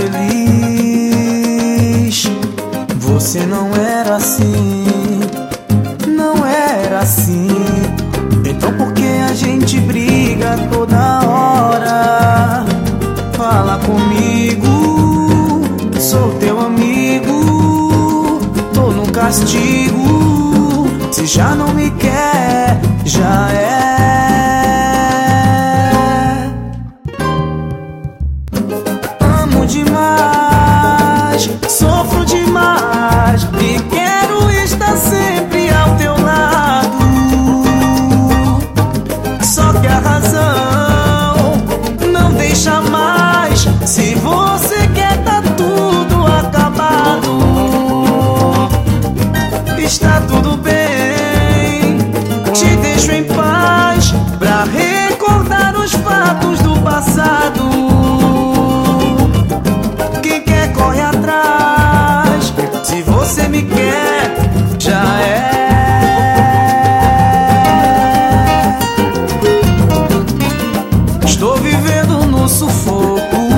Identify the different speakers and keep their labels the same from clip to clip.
Speaker 1: feliz. Você não era assim, não era assim. Então por que a gente briga toda hora? Fala comigo, sou teu amigo. Tô no castigo, se já não me quer, já é. Amo demais, sofro demais e quero estar sempre ao teu lado. Só que a razão não deixa mais. Se você quer tá tudo acabado, está tudo bem, te deixo em paz pra recordar os fatos do passado. Quem quer corre atrás, se você me quer, já é. Estou vivendo no sufoco,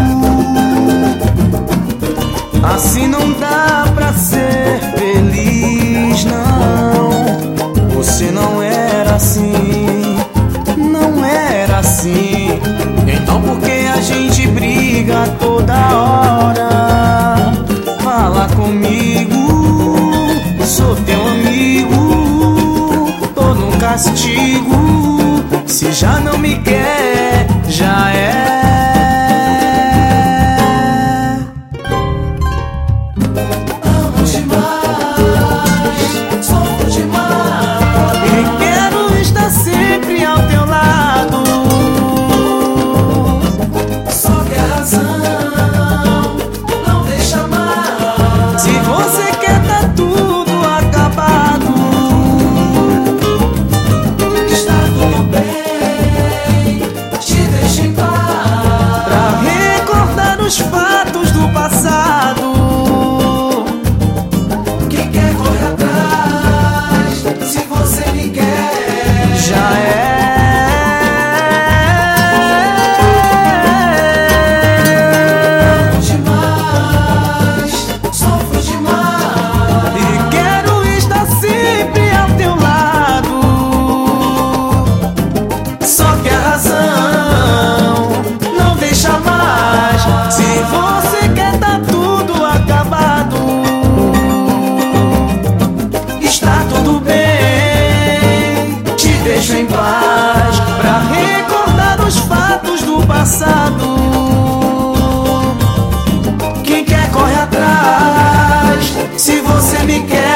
Speaker 1: assim não dá pra ser feliz, não. Você não era assim, não era assim. Então por que a gente briga toda hora? Fala comigo, sou teu amigo. Tô no castigo, se já não me quer, já é. Os fatos do passado. Quem quer corre atrás, se você me quer, já é. Amo demais, sofro demais e quero estar sempre ao teu lado. Só que a razão não deixa mais. Se você quer tá tudo acabado, está tudo bem, te deixo em paz pra recordar os fatos do passado. Quem quer corre atrás, se você me quer,